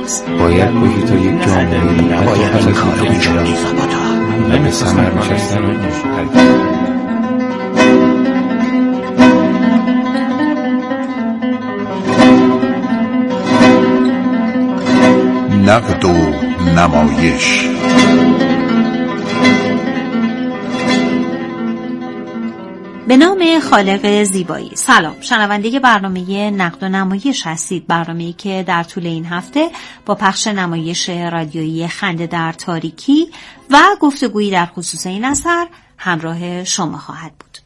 باید بگی تا یک جامعه باید کار بجایی و به ثمر نشستن نقد و نمایش. به نام خالق زیبایی. سلام، شنونده برنامه نقد و نمایش هستید، برنامه‌ای که در طول این هفته با پخش نمایش رادیویی خنده در تاریکی و گفتگویی در خصوص این اثر همراه شما خواهد بود.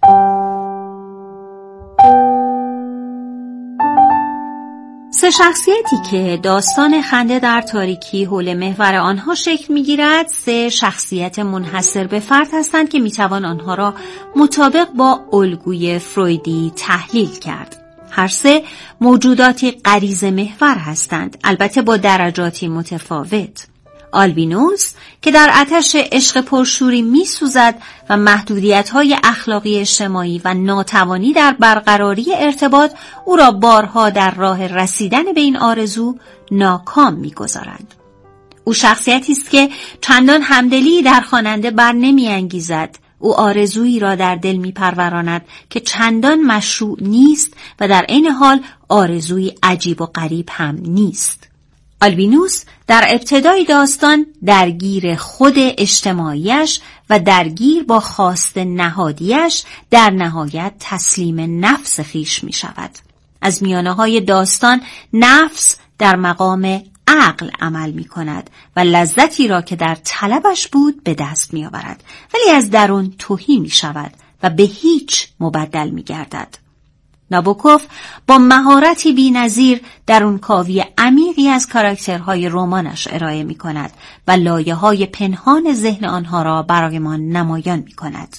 سه شخصیتی که داستان خنده در تاریکی حول محور آنها شکل می‌گیرد، سه شخصیت منحصر به فرد هستند که می‌توان آنها را مطابق با الگوی فرویدی تحلیل کرد. هر سه موجوداتی غریزه محور هستند، البته با درجاتی متفاوت. آلبینوس که در آتش عشق پرشوری می‌سوزد و محدودیت‌های اخلاقی اجتماعی و ناتوانی در برقراری ارتباط او را بارها در راه رسیدن به این آرزو ناکام می‌گذارند. او شخصیتی است که چندان همدلی در خواننده بر نمی‌انگیزد. او آرزویی را در دل می‌پروراند که چندان مشروع نیست و در عین حال آرزویی عجیب و غریب هم نیست. آلبینوس در ابتدای داستان درگیر خود اجتماعیش و درگیر با خواست نهادیش در نهایت تسلیم نفس خویش می شود. از میانه‌های داستان نفس در مقام عقل عمل می کند و لذتی را که در طلبش بود به دست می آورد، ولی از درون تهی می شود و به هیچ مبدل می گردد. نابوکوف با مهارتی بی‌نظیر درونکاوی عمیقی از کاراکترهای رمانش ارائه می کند و لایه‌های پنهان ذهن آنها را برایمان نمایان می کند.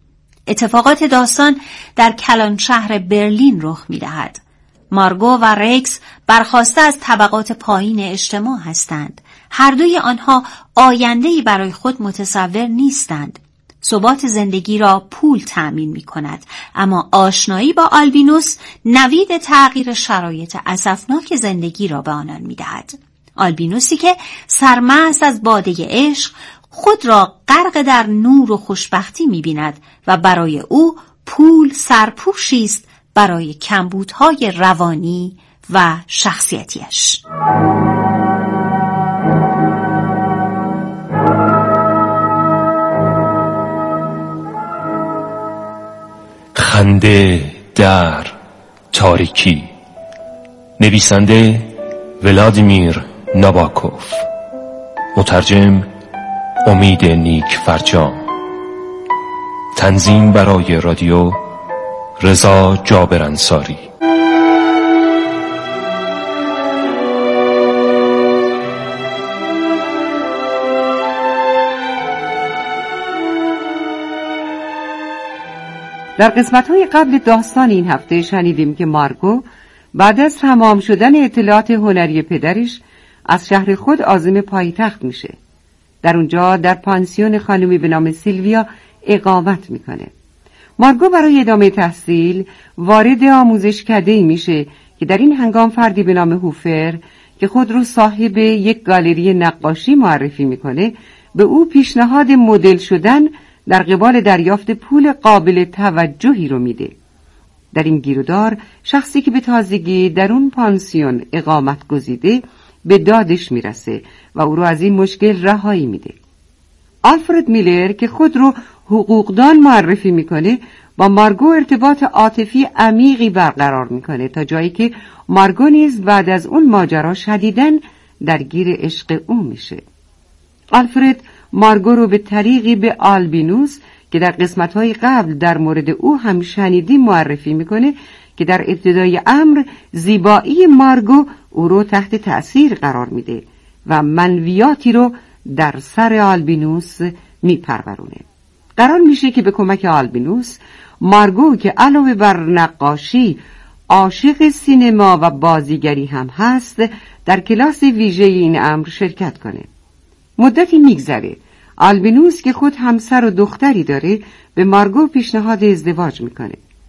اتفاقات داستان در کلان شهر برلین رخ می دهد. مارگو و رکس برخاسته از طبقات پایین اجتماع هستند. هر دوی آنها آینده‌ای برای خود متصور نیستند. ثبات زندگی را پول تأمین می کند، اما آشنایی با آلبینوس نوید تغییر شرایط اسفناک زندگی را به آنان می دهد. آلبینوسی که سرمست از باده عشق خود را غرق در نور و خوشبختی می بیند و برای او پول سرپوشی است برای کمبودهای روانی و شخصیتیش. خنده در تاریکی. نویسنده ولادیمیر ناباکوف، مترجم امید نیک فرجام، تنظیم برای رادیو رضا جابر انصاری. در قسمت‌های قبل داستان این هفته شنیدیم که مارگو بعد از تمام شدن اطلاعات هنری پدرش از شهر خود عازم پایتخت میشه. در اونجا در پانسیون خانمی به نام سیلویا اقامت میکنه. مارگو برای ادامه تحصیل وارد آموزشکده‌ای میشه که در این هنگام فردی به نام هوفر که خود رو صاحب یک گالری نقاشی معرفی میکنه به او پیشنهاد مدل شدن در قبال دریافت پول قابل توجهی رو میده. در این گیرودار شخصی که به تازگی در اون پانسیون اقامت گزیده به دادش میرسه و او رو از این مشکل رهایی میده. آلفرد میلر که خود رو حقوقدان معرفی میکنه با مارگو ارتباط عاطفی عمیقی برقرار میکنه تا جایی که مارگو نیز بعد از اون ماجرا شدیداً درگیر عشق او میشه. آلفرد مارگو رو به طریقی به آلبینوس که در قسمت‌های قبل در مورد او هم شنیدیم معرفی میکنه که در ابتدای امر زیبایی مارگو او رو تحت تأثیر قرار میده و منویاتی رو در سر آلبینوس میپرورونه. قرار میشه که به کمک آلبینوس مارگو که علاوه بر نقاشی عاشق سینما و بازیگری هم هست در کلاس ویژه این امر شرکت کنه. مدتی میگذره. آلبینوس که خود همسر و دختری داره به مارگو پیشنهاد ازدواج میکنه.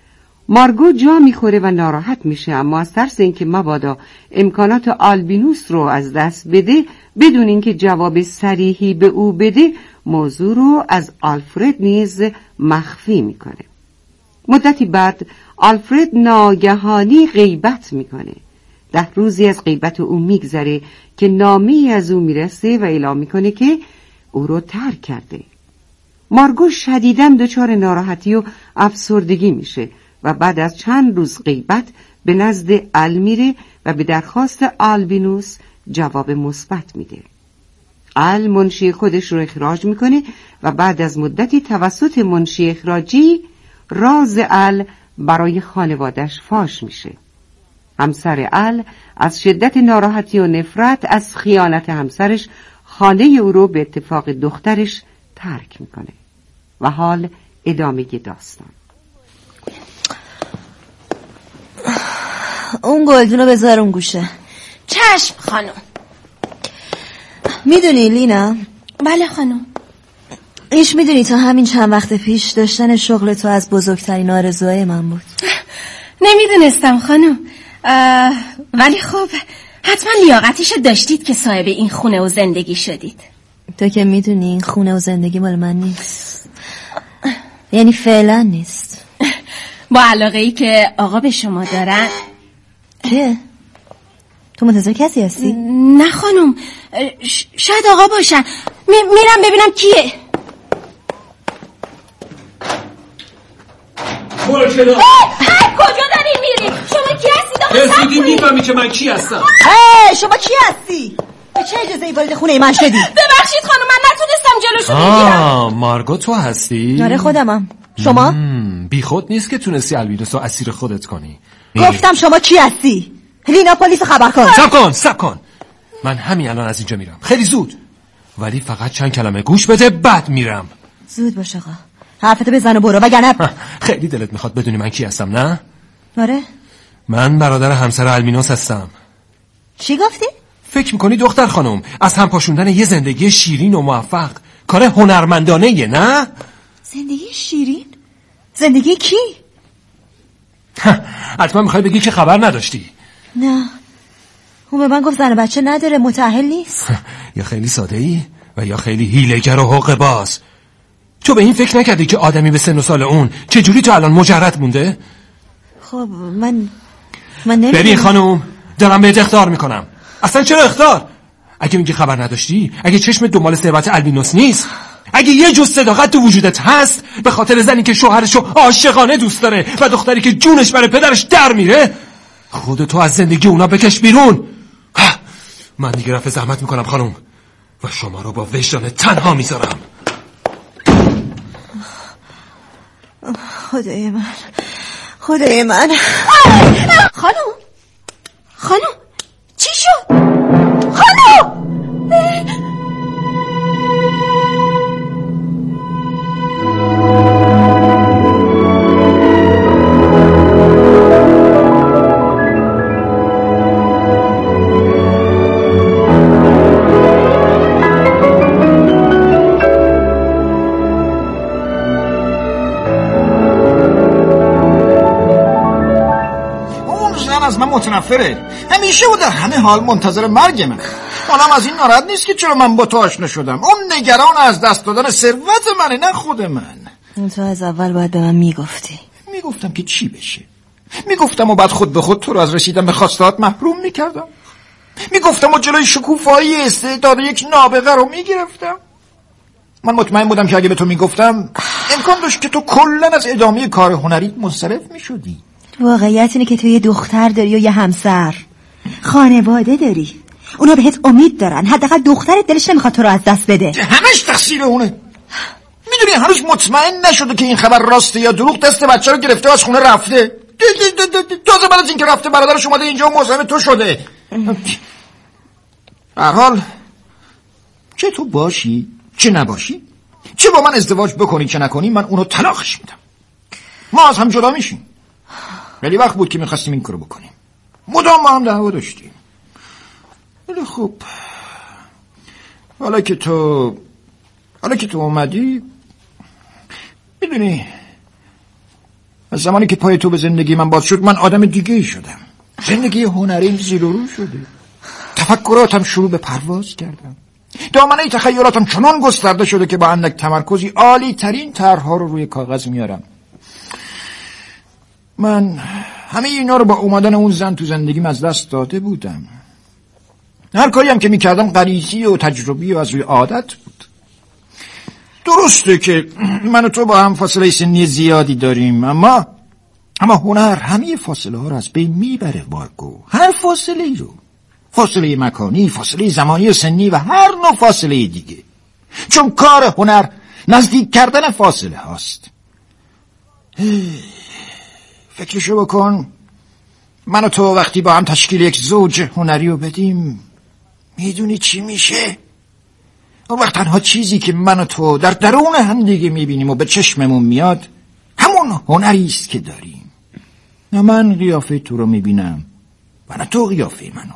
مارگو جا میخوره و ناراحت میشه، اما از ترس اینکه مبادا امکانات آلبینوس رو از دست بده بدون اینکه جواب صریحی به او بده، موضوع رو از آلفرد نیز مخفی میکنه. مدتی بعد آلفرد ناگهانی غیبت میکنه. 10 روزی از غیبت او میگذره که نامه‌ای از او میرسه و اعلام میکنه که او رو ترک کرده. مارگو شدیداً دچار ناراحتی و افسردگی میشه و بعد از چند روز غیبت به نزد ال میره و به درخواست آلبینوس جواب مثبت میده. ال منشی خودش رو اخراج میکنه و بعد از مدتی توسط منشی اخراجی راز ال برای خانوادش فاش میشه. همسر ال از شدت ناراحتی و نفرت از خیانت همسرش خانه او رو به اتفاق دخترش ترک میکنه. و حال ادامه داستان. اون گلدون رو بذار اون گوشه. چشم خانم. میدونی لینا؟ بله خانم. ایش میدونی تا همین چند وقت پیش داشتن شغل تو از بزرگترین آرزوهای من بود. نمیدونستم خانم. ولی خب حتما لیاقتشو داشتید که صاحب این خونه و زندگی شدید. تو که میدونی این خونه و زندگی مال من نیست. یعنی فعلا نیست. با علاقه‌ای که آقا به شما دارن. که؟ تو منتظر کسی هستی؟ نه خانم، شاید آقا باشن. میرم ببینم کیه. کجا داری میری؟ شما کی هستید آقا؟ رسیدی میفهمی که من کی هستم. شما کی هستی؟ به چه اجازه‌ای وارد خونه من شدی؟ ببخشید خانم، من نتونستم جلوشو بگیرم. مارگو تو هستی؟ آره خودمم. شما؟ بی خود نیست که تونستی آلبینوس رو اسیر خودت کنی. گفتم شما کی هستی؟ لینا پلیس خبر کن. صبر کن. من همین الان از اینجا میرم. خیلی زود. ولی فقط چند کلمه گوش بده بعد میرم. زود باش آقا. حرفتو بزن و برو وگرنه. خیلی دلت میخواد بدونی من کی هستم نه؟ آره. من برادر همسر آلبینوس هستم. چی گفتی؟ فکر میکنی دختر خانم از هم پاشوندن یه زندگی شیرین و موفق کار هنرمندانه یه نه؟ زندگی شیرین؟ زندگی کی؟ حتما میخوای بگی که خبر نداشتی. نه اون به من گفت زن و بچه نداره، متأهل نیست. یا خیلی ساده ای و یا خیلی هیله‌گر و حقه باز. تو به این فکر نکردی که آدمی به سن و سال اون چجوری تو الان مجرد مونده؟ خب من نمیدونم. ببین خانم دارم بهت اخطار میکنم. اصلا چرا اخطار؟ اگه میگی خبر نداشتی، اگه چشم دنبال ثروت آلبینوس نیست، اگه یه جز صداقت تو وجودت هست به خاطر زنی که شوهرشو عاشقانه دوست داره و دختری که جونش برای پدرش در میره، خودتو از زندگی اونا بکش بیرون. من دیگه رفع زحمت میکنم خانم و شما رو با وجدان تنها میذارم. خدای من خانم چی شد؟ خانم از من متنفره. همیشه و در همه حال منتظر مرگ من. حالم از این ناراحت نیست که چرا من با تو آشنا شدم. اون نگران از دست دادن ثروت منه نه خود من. تو از اول باید به من میگفتی. میگفتم که چی بشه. میگفتم و بعد خود به خود تو رو از رسیدن به خواستهات محروم میکردم. میگفتم و جلوی شکوفایی استعداد یک نابغه رو میگرفتم. من مطمئن بودم که اگه به تو میگفتم امکان داشت که تو کلا از ادامه کار هنریت منصرف میشدی. واقعیت اینه که تو یه دختر داری و یه همسر، خانواده داری. اونا بهت امید دارن. حداقل دخترت دلش نمیخواد تو رو از دست بده. همش تقصیر اونه. میدونی هنوز مطمئن نشده که این خبر راسته یا دروغ. دست بچه رو گرفته و از خونه رفته. تازه بعد از این که رفته برادرش اومده اینجا و مزاحم تو شده. هر حال چه تو باشی چه نباشی، چه با من ازدواج بکنی چه نکنی، من اونو طلاقش میدم. ما از هم جدا میشیم. ولی وقت بود که میخواستیم این کارو بکنیم. مدام ما هم دعوا داشتیم. ولی خب حالا که تو اومدی، میدونی از زمانی که پای تو به زندگی من باز شد من آدم دیگه ای شدم. زندگی هنریم زیر و رو شده. تفکراتم شروع به پرواز کردم. دامنه تخیلاتم چنان گسترده شده که با اندک تمرکزی عالی ترین طرح‌ها رو روی کاغذ میارم. من همه اینا رو با اومدن اون زن تو زندگیم از دست داده بودم. هر کاری هم که میکردم غریزی و تجربی و از روی عادت بود. درسته که من و تو با هم فاصله سنی زیادی داریم، اما هنر همه فاصله ها رو از بین میبره مارگو. هر فاصله ای رو، فاصله مکانی، فاصله زمانی و سنی و هر نوع فاصله دیگه. چون کار هنر نزدیک کردن فاصله هاست. فکرشو بکن، من و تو وقتی با هم تشکیل یک زوج هنری رو بدیم میدونی چی میشه؟ اون وقت تنها چیزی که من و تو در درون هم دیگه میبینیم و به چشممون میاد همون هنری است که داریم. نه من قیافه تو رو میبینم و نه تو قیافه منو.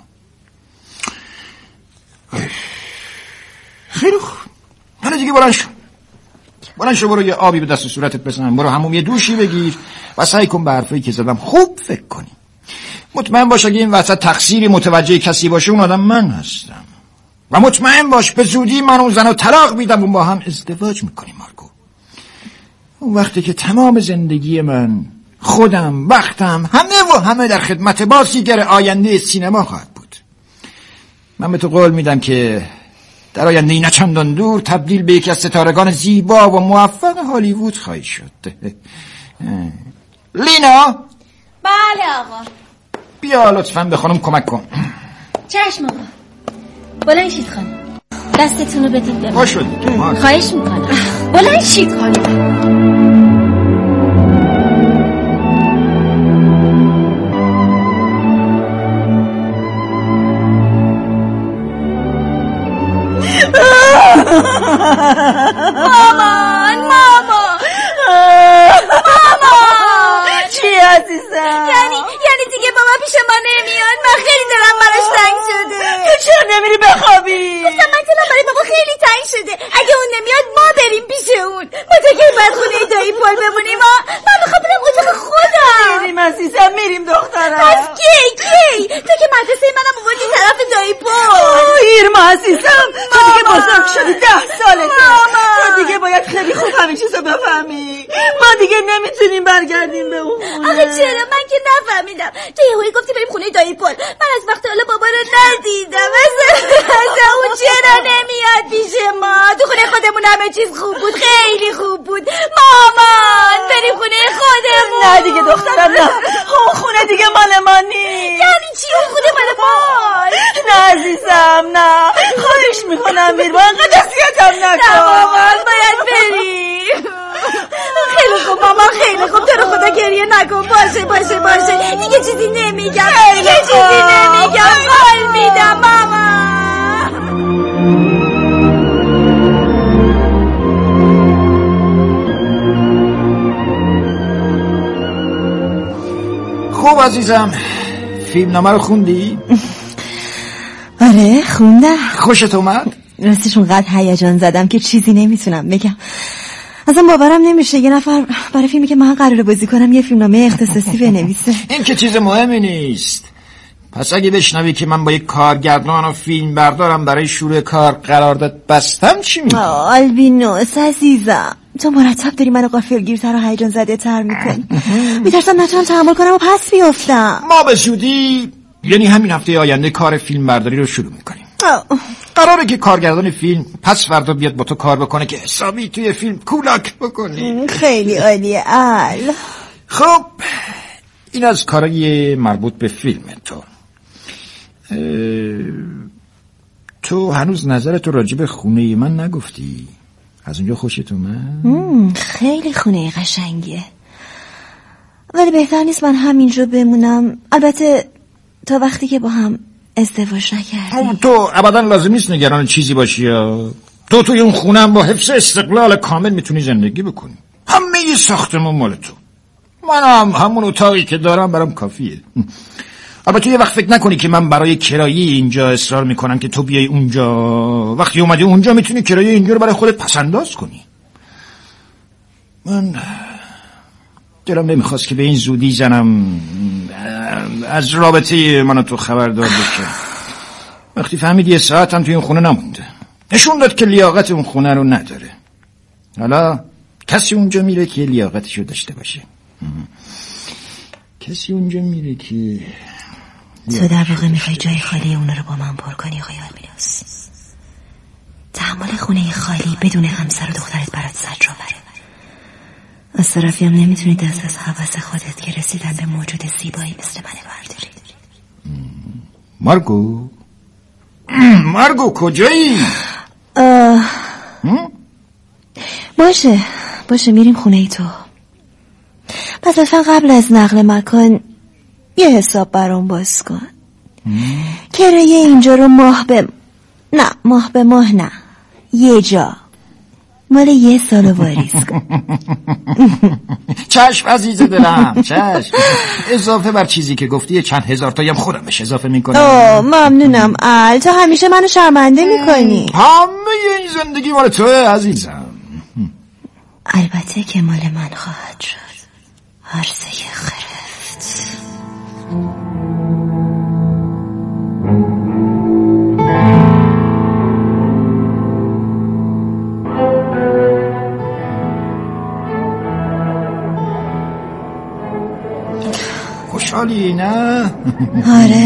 خیلی خوب، حالا دیگه بلند شو برو یه آبی به دست و صورتت بزن، برو همون یه دوشی بگیر و سعی کن به حرفایی که زدم خوب فکر کنی. مطمئن باش اگه این وسط تقصیری متوجه کسی باشه اون آدم من هستم و مطمئن باش به زودی من اون زنو طلاق میدم و با هم ازدواج میکنیم مارگو. اون وقتی که تمام زندگی من، خودم، وقتم، همه در خدمت بازیگر آینده سینما خواهد بود. من به تو قول میدم که در آینده نه چندان دور تبدیل به یکی از ستارگان زیبا و موفق هالیوود خواهی شد. لینا. بله آقا. بیا لطفاً به خانم کمک کن. چشم آقا. بلند شید خانم، دستتون رو بدید به من. خواهش میکنم بلند شید خانم. مامان چی عزیزم؟ یعنی دیگه بابا پیش ما نمیاد؟ من خیلی دلم براش تنگ شده. تو چرا نمیری بخوابی؟ گفتم من دلم برای بابا خیلی تنگ شده، اگه اون نمیاد ما بریم پیش اون. ما تا که بعد خونه دایی پل بمونیم. من میخوام برم اتاق خودم. میریم عزیزم، میریم دخترم. پس کی تو که مدرسه منم آوردی طرف دایی پل. ایرما عزیزم، تو دیگه بزرگ شدی، 10 سالته. تو دیگه باید خیلی خوب همین چیزو بفهمی. ما دیگه نمیتونیم برگردیم به اون خونه. آخه چرا؟ من که نفهمیدم. تو یه هایی گفتی بریم خونه دایی پل، من از وقت حالا بابا رو ندیدم. اصلا اون چرا نمیاد پیش ما؟ تو خونه خودمون همه چیز خوب بود، خیلی خوب بود. مامان بریم خونه خودمون. نه دیگه دخترم، نه، اون خونه دیگه مال ما نیست. یعنی چی اون خونه مال ما؟ نه عزیزم، نه، خواهش میکنم میرما، انقدر اذیتم نکن. نه مامان باید بریم. خیلی خوب مامان، خیلی خوب، تو رو خدا گریه نکن. باشه دیگه چیزی نمیگم. قول میدم مامان. خوب عزیزم، فیلمنامه رو خوندی؟ آره خوندم. خوشت اومد؟ راستش اونقدر هیجان زدم که چیزی نمیتونم بگم. اصلا باورم نمیشه یه نفر برای فیلمی که من قراره بازی کنم یه فیلمنامه اختصاصی بنویسه. این که چیز مهمی نیست. پس اگه بشنوی که من با یک کارگردان و فیلم بردارم برای شروع کار قرارداد بستم چی میگی؟ آلبینوس عزیزم، تو مرتب داری منو غافلگیرتر و هیجان زده تر میکنی. میترسم نتونم تحمل کنم و پس بیفتم. ما به زودی، یعنی همین هفته آینده، کار فیلم برداری رو شروع میکنیم. قراره که کارگردان فیلم پس فردا بیاد با تو کار بکنه که حسابی توی فیلم کولاک بکنی. خیلی عالیه. خب این از کارهای مربوط به فیلم تو هنوز نظرتو راجع به خونه من نگفتی. از اونجا خوشت اومد؟ خیلی خونه قشنگیه، ولی بهتر نیست من همینجا بمونم؟ البته تا وقتی که با هم ازدواج نکردیم. تو ابدا لازم نیست نگران چیزی باشی. تو توی اون خونه هم با حفظ استقلال کامل میتونی زندگی بکنی. همه ساختمون مال تو، من هم همون اتاقی که دارم برام کافیه. البته یه وقت فکر نکنی که من برای کرایه اینجا اصرار میکنم که تو بیای اونجا. وقتی اومدی اونجا میتونی کرایه اینجا رو برای خودت پسنداز کنی. دلم نمیخواست که به این زودی زنم از رابطه من و تو خبردار بشه. وقتی فهمید 1 ساعت هم توی اون خونه نمونده، نشون داد که لیاقت اون خونه رو نداره. حالا کسی اونجا میره که لیاقتشو داشته باشه. کسی اونجا میره که تو در واقع میخوای جای خالی اونا رو با من پر کنی آقای آلبینوس. تحمل خونه خالی بدون همسر و دخترت برات زجرآوره. از طرفی هم نمیتونی دست از حواس خودت که رسیدن به موجود زیبایی مثل من برداری. مارگو کجایی؟ باشه میریم خونه ای تو. پس لطفا قبل از نقل مکان یه حساب برام باز کن. کرایه اینجا رو ماه به ماه نه، یه جا مال 1 سال واریز کن. چشم عزیز دلم، چشم. اضافه بر چیزی که گفتی چند هزار تایی هم خودم بهش اضافه میکنم. ممنونم تو همیشه منو شرمنده میکنی. همه این زندگی مال توه عزیزم. البته که مال من خواهد شد. عرضه خرفت. خوشحالی نه؟ آره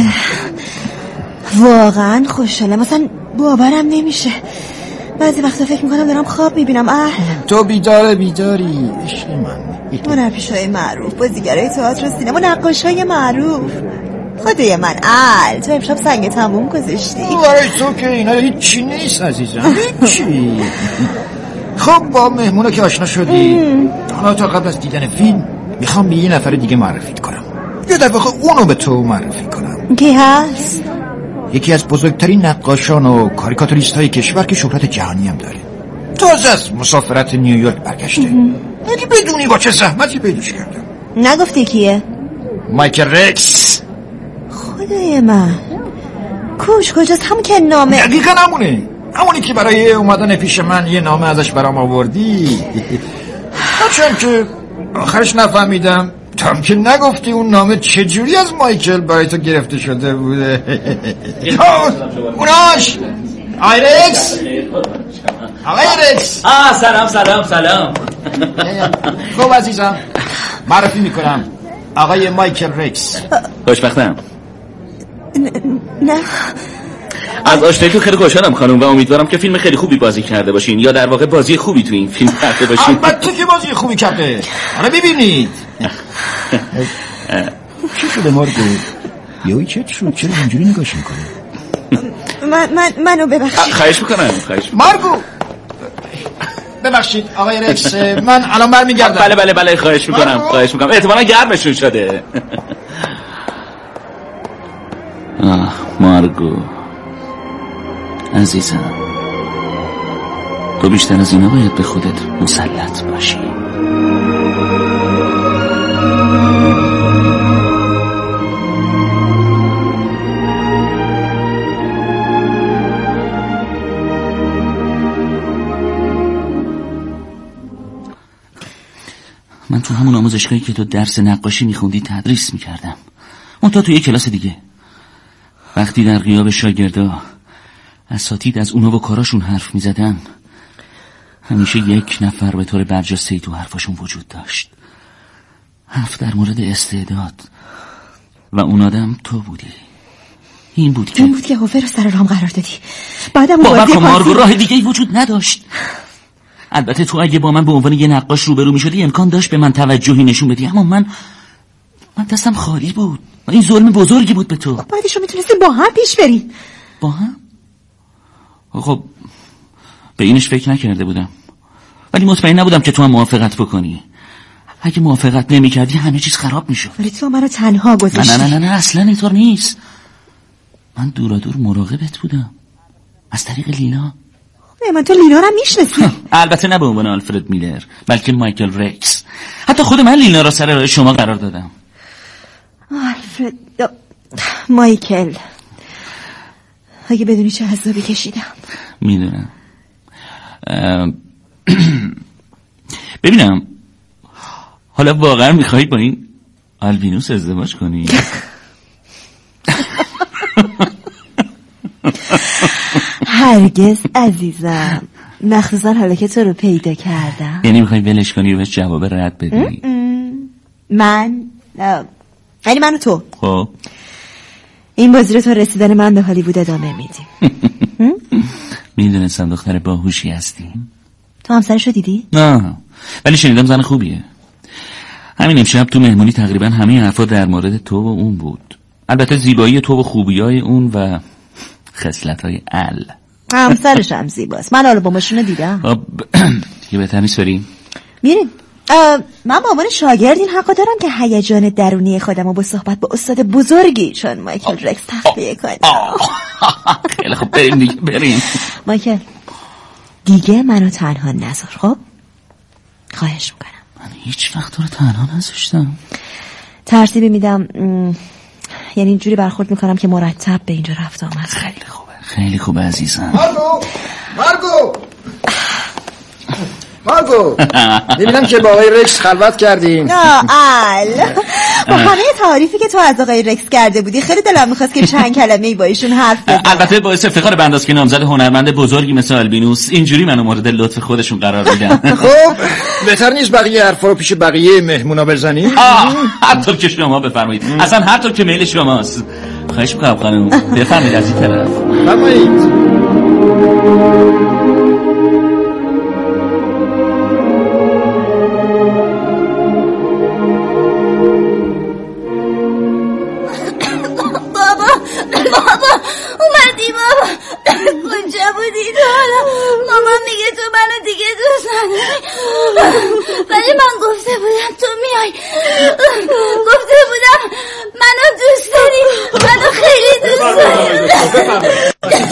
واقعا خوشحالم. مثلا باورم نمیشه. بعضی وقتا فکر میکنم دارم خواب میبینم. تو بیداری عشق من. هنرپیشه‌های معروف، بازیگرای تئاتر و سینما، نقاشای معروف. خدای من تو امشب سنگ تموم گذاشتی. برای تو که اینا هیچی نیست عزیزم، هیچی. خب با مهمونه که آشنا شدی، حالا تا قبل از دیدن فیلم میخوام به 1 نفر دیگه معرفیت کنم. یا در واقع اونو به تو معرفی کنم. کی هست؟ یکی از بزرگترین نقاشان و کاریکاتوریست های کشور که شهرت جهانی هم داره. تازه از مسافرت نیویورک برگشته. اگه بدونی با چه زحمتی پیداش کردم. نگفتی کیه؟ مایکل رکس. خدای من کجاست؟ همون که نامه دقیقا همونی که برای اومدن پیش من یه نامه ازش برام آوردی. هرچند که آخرش نفهمیدم تا که نگفتی اون نامه چجوری از مایکل برای تو گرفته شده بوده. اوناش آقای رکس. سلام. خب عزیزم معرفی میکنم، آقای مایکل رکس. خوشبختم. نه از آشناییتون خیلی خوشحالم خانم و امیدوارم که فیلم خیلی خوبی بازی کرده باشین، یا در واقع بازی خوبی تو این فیلم کرده باشین. البته که بازی خوبی کرده. حالا ببینید چی شده مارگو؟ یهویی چت شد؟ چرا اینجوری نگاش میکنی؟ منو ببخشید. خواهش میکنم. مارگو ببخشید آقای رکس، من الان برمیگردم. بله خواهش میکنم. احتمالا گرمشون شده. مارگو عزیزم، تو بیشتر از اینا باید به خودت مسلط باشی. من تو همون آموزشگاهی که تو درس نقاشی میخوندی تدریس میکردم، اون تو یه کلاس دیگه. وقتی در غیاب شاگردا اساتید از اونا و کاراشون حرف میزدن، همیشه 1 نفر به طور برجسته‌ای تو حرفاشون وجود داشت. حرف در مورد استعداد و اون آدم تو بودی. این بود که حوفه رو سر رام قرار دادی. بعدم باور کن مارگو، راه دیگه‌ای وجود نداشت. البته تو اگه با من به عنوان یه نقاش روبرو می‌شدی امکان داشت به من توجهی نشون بدی، اما من دستم خالی بود و این ظلم بزرگی بود به تو. بعدشو میتونستیم با هم پیش بریم. با هم؟ خب به اینش فکر نکرده بودم، ولی مطمئن نبودم که تو هم موافقت بکنی. اگه موافقت نمی‌کردی همه چیز خراب می‌شد. ولی تو منو تنها گذاشتی. نه اصلا اینطور نیست. من دور مراقبت بودم از طریق لینا. من تو لینا رو میشناسی؟ البته نه به عنوان آلفرد میلر، بلکه مایکل رکس. حتی خود من لینا را سر راه شما قرار دادم. آلفرد مایکل، اگه بدونی چه عذابی کشیدم. میدونم. ببینم حالا واقعا میخوایی با این آلبینوس ازدواج کنی؟ هرگز عزیزم، مخصوصا حالا که تو رو پیدا کردم. یعنی میخوایی ولش کنی و بهش جواب رد بدی؟ یعنی من و تو خب این بازی رو تا رسیدن من به هالیوود ادامه میدیم. میدونستم دختر باهوشی هستی. تو همسرشو دیدی؟ نه، ولی شنیدم زن خوبیه. همین امشب تو مهمونی تقریبا همه حرفا در مورد تو و اون بود. البته زیبایی تو و خوبیای اون و خصلت‌های همسرش هم زیباست. من آلبومشون رو دیدم. خب دیگه بهتر نیست بریم؟ میریم. من به عنوان شاگرد این حقا دارم که هیجان درونی خودم رو با صحبت با استاد بزرگی چون مایکل رکس تخلیه کنم. خیلی خب بریم دیگه، بریم. مایکل دیگه منو تنها نذار، خب؟ خواهش میکنم. من هیچ وقت تو رو تنها نذاشتم. ترتیبی میدم، یعنی اینجوری برخورد میکنم که مرتب به اینجا رفت آمد. خیلی خوبه، خیلی خوبه عزیزم. مارگو میبینم که با آقای رکس خلوت کردین. با همه تعریفی که تو از آقای رکس کرده بودی خیلی دلم میخواست که چند کلمه با ایشون حرف بزنم. البته باعث افتخار بنده است که نامزد هنرمند بزرگی مثل آلبینوس اینجوری منو مورد لطف خودشون قرار میدن. خب بهتر نیست بقیه حرفا رو پیش بقیه مهمونا بزنیم؟ هر طور که شما بفرمایید، اصلا هر طور که میل شماست. خواهش میکنم خانم بفرمایید از این طرف. بفرمایید. کجا بودی تو حالا؟ مامان میگه تو منو دیگه دوست نداری، ولی من گفته بودم تو میای، گفته بودم منو دوست داری، منو خیلی دوست داری.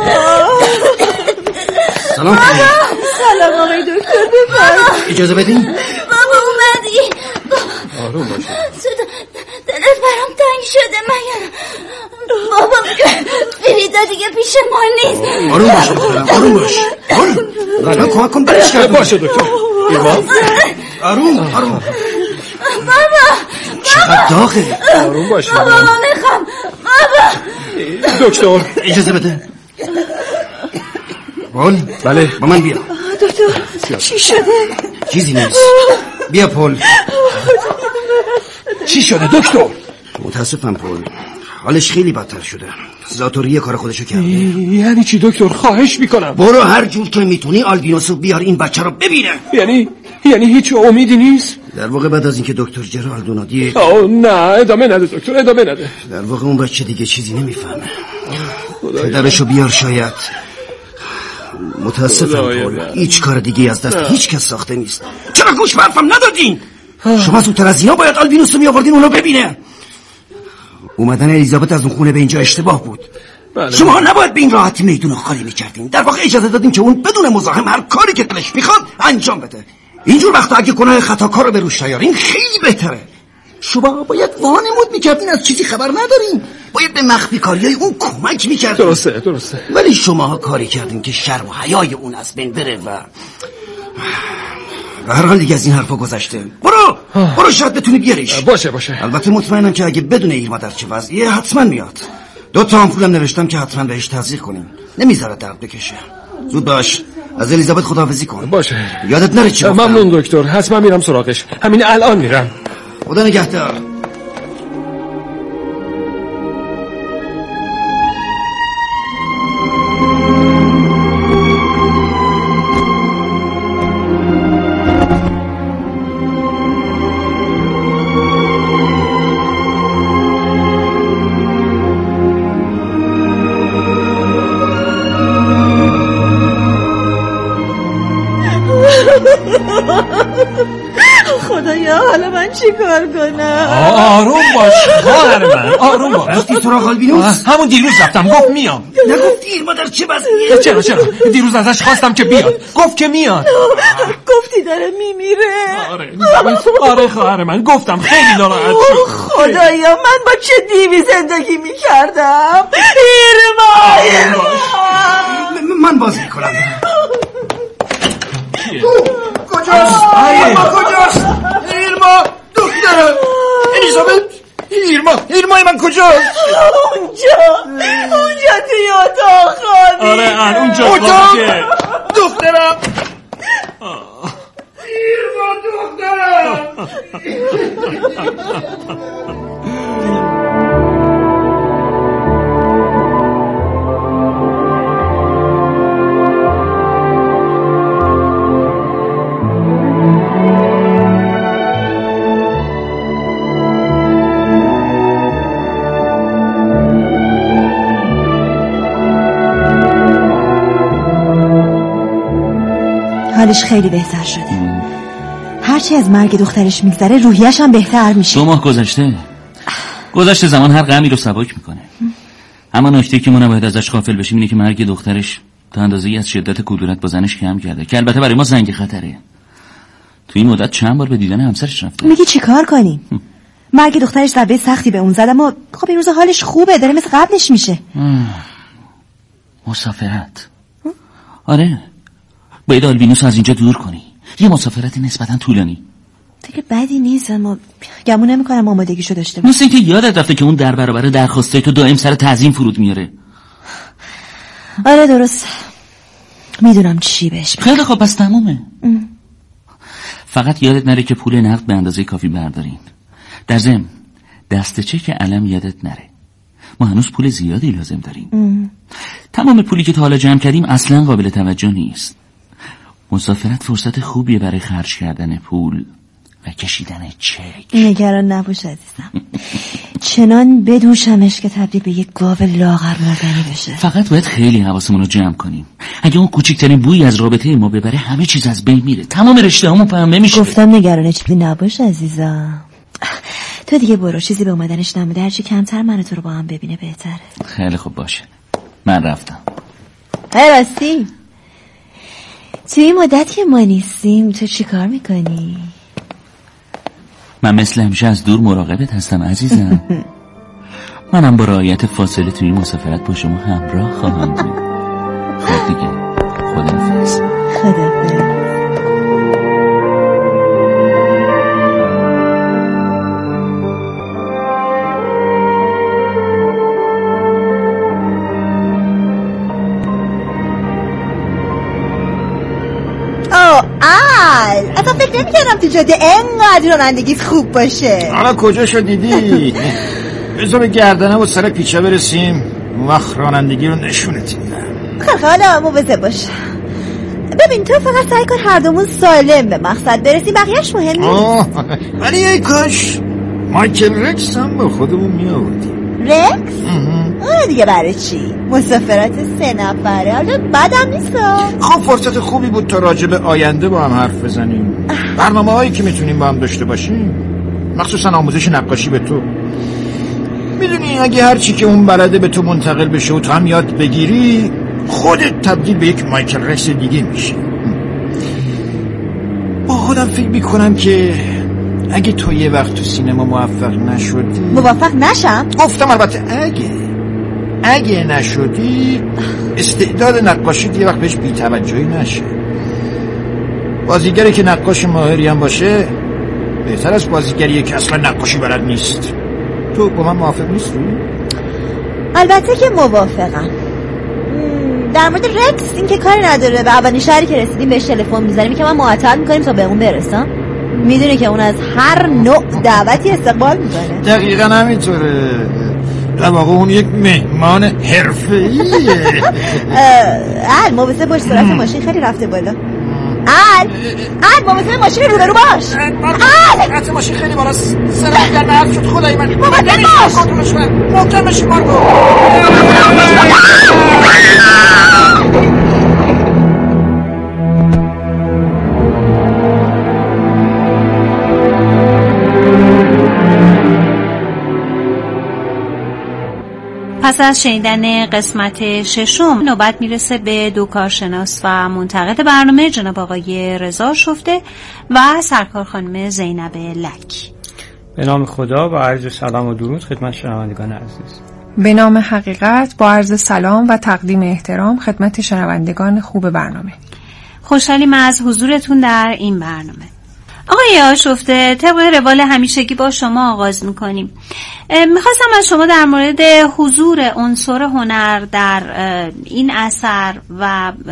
سلام. سلام آقای دکتر، بفرمایید. اجازه بدین. بابا اومدی؟ آروم باش. دلت برام تنگ شده مگر؟ بابا فریدا دیگه پیش ما نیست. آروم باش دخترم، آروم باش. آروم کمک کن برش کرد. باشه دکتر. آروم. بابا چقدر داغه. آروم باش. بابا میخوام. بابا دکتر اجازه بده. پول. بله با من بیا. دکتر چی شده؟ چیزی نیست. بیا پول. چی شده دکتر؟ متاسفم پول، حالش خیلی بدتر شده. زاتوری کار خودشو کرده. یعنی چی دکتر؟ خواهش میکنم برو هر جور که میتونی آلبینوسو بیار این بچه رو ببینه. یعنی هیچ امیدی نیست؟ در واقع بعد از اینکه دکتر جرالدو دید. نه ادامه نده دکتر، ادامه نده. در واقع اون بچه دیگه چیزی نمیفهمه. پدرشو بیار شاید. متاسفم پول، هیچ کار دیگه از دست هیچ کس ساخته نیست. چرا گوش به حرفم ندادین؟ شما زودتر از اینا باید آلبینوسو میآوردین اونو ببینه. اومدن الیزابت از اون خونه به اینجا اشتباه بود. شما نباید به این راحتی میدون خالی میکردین. در واقع اجازه دادین که اون بدون مزاحم هر کاری که دلش میخواد انجام بده. اینجور وقتا اگه گناه خطاکار رو به روش نیارین خیلی بهتره. شما باید وانمود میکردین از چیزی خبر ندارین، باید به مخفی کاریای اون کمک میکردین. درسته ولی شما کاری کردین که شرم و حیای اون از بین بره و به هر حال دیگه از این حرفا گذشته. برو شاید بتونی بیاریش. باشه البته مطمئنم که اگه بدون ایرما در چه وضعیه حتما میاد. 2 آمپولم نوشتم که حتما بهش تزریق کنیم، نمیذاره درد بکشه. زود باش، از الیزابت خداحافظی کن. باشه. یادت نره چی گفتم. ممنون دکتر، حتما میرم سراغش، همین الان میرم. خدا نگهدار. خدایا حالا من چی کار کنم؟ آروم باش خواهر من، آروم باش. رفتی سراغ آلبینوس؟ همون دیروز رفتم، گفت میام. نگفتی ایرما در چه وضعیه؟ چرا دیروز ازش خواستم که بیاد، گفت که میاد. گفتی داره میمیره. آره خواهر من، گفتم خیلی ناراحت شد. خدایا من با چه دیوی زندگی میکردم. ایرما من باز میکنم. کجاست؟ ایرما کجاست؟ ایرما کجاست؟ اونجا توی اتاق خوابی. آره اونجا اتاق که دخترم ایرما دخترم. حالش خیلی بهتر شده. هرچی از مرگ دخترش میگذره روحیش هم بهتر میشه. 2 ماه گذشته زمان هر غمی رو سبک میکنه. اما نکته که ما نباید ازش غافل بشیم اینه که مرگ دخترش تا اندازه‌ای از شدت کدورت با زنش کم کرده که البته برای ما زنگ خطره. تو این مدت چند بار به دیدن همسرش رفته. میگی چی کار کنیم؟ مرگ دخترش ضربه سختی به اون زد، اما خب این روزا حالش خوبه، داره مثل قبلش میشه. مسافرت. آره باید آلبینوس از اینجا دور کنی. یه مسافرت نسبتا طولانی. دیگه بدی نیست، اما گمون نمی‌کنم آمادگیشو داشته باشه. مثل اینکه یادت رفته که اون در برابر درخواستای تو دائم سر تعظیم فرود میاره. آره درست، میدونم چی بهش. خیلی خوب پس تمومه. فقط یادت نره که پول نقد به اندازه کافی بردارین. در ضمن دست چک علم یادت نره. ما هنوز پول زیادی لازم داریم. تمام پولی که تا حالا جمع کردیم اصلا قابل توجه نیست. مسافرت فرصت خوبیه برای خرج کردن پول و کشیدن چک. نگران نباش عزیزم. چنان بدوشمش که تبدیل به یک گاو لاغر مردنی بشه. فقط باید خیلی حواسمون رو جمع کنیم. اگه اون کوچکترین بویی از رابطه ما ببره همه چیز از بین میره. تمام رشته‌هامون پهن میشه. گفتم نگران چیزی نباش عزیزم. تو دیگه برو، چیزی به اومدنش نموده. هرچی کمتر من تو رو با هم ببینه بهتره. خیلی خوب باشه، من رفتم. راستی توی این مدت که ما نیستیم تو چی کار میکنی؟ من مثل همیشه از دور مراقبت هستم عزیزم. منم با رعایت فاصله توی این مسافرت با شما همراه خواهم بود. خب دیگه خداحافظ. خداحافظ. اصلا فکر نمی‌کردم تو جاده انقدر رانندگیت خوب باشه. حالا کجا شو دیدی؟ بذار به گردنه و سر پیچه برسیم، اون وقت رانندگی رو نشونت میدم. خب حالا مواظب باش. ببین تو فقط سعی کن هر دومون سالم به مقصد برسیم، بقیه‌اش مهم نیست. ولی ای کاش مایکل رکس هم با خودمون میآوردیم. رکس؟ آره دیگه برای چی؟ مسافرت 3 نفره، حالا بدم نیست. خب فرصت خوبی بود تا راجع به آینده با هم حرف بزنیم. برنامه‌هایی که میتونیم با هم داشته باشیم، مخصوصا آموزش نقاشی به تو. میدونی اگه هر چی که اون بلده به تو منتقل بشه و تو هم یاد بگیری، خودت تبدیل به یک مایکل رکس دیگه میشی. با خودم فکر میکنم که اگه تو یه وقت تو سینما موفق نشدی. موفق نشم؟ گفتم البته اگه نشدی، استعداد نقاشی یه وقت بهش بی‌توجهی نشه. بازیگری که نقاش ماهری هم باشه بهتر از بازیگریه که اصلا نقاشی بلد نیست. تو با من موافق نیستی؟ البته که موافقم. در مورد رکس این که کاری نداره، به اولین شهری که رسیدیم بهش تلفن میزنیم که من معطل میکنیم تا به اون برسم. میدونه که اون از هر نوع دعوتی استقبال میکنه. دقیقا همینطوره. در واقع اون یک مهمان حرفه‌ایه. مواظب باش، سرعت ماشین خیلی رفته بالا. مواظب ماشین رو به رو باش. سرعت ماشین خیلی بالاست. سرعت در حرف شد. خدای من نمیشه کنترلش کنم. محکم بشی مارگو. پس از شنیدن قسمت 6 نوبت میرسه به 2 کارشناس و منتقد برنامه، جناب آقای رضا شفته و سرکار خانم زینب لک. به نام خدا با عرض سلام و درود خدمت شنوندگان عزیز. به نام حقیقت با عرض سلام و تقدیم احترام خدمت شنوندگان خوب برنامه. خوشحالیم از حضورتون در این برنامه. آقای آشفته، طبق روال همیشگی با شما آغاز میکنیم. میخواستم از شما در مورد حضور عنصر هنر در این اثر و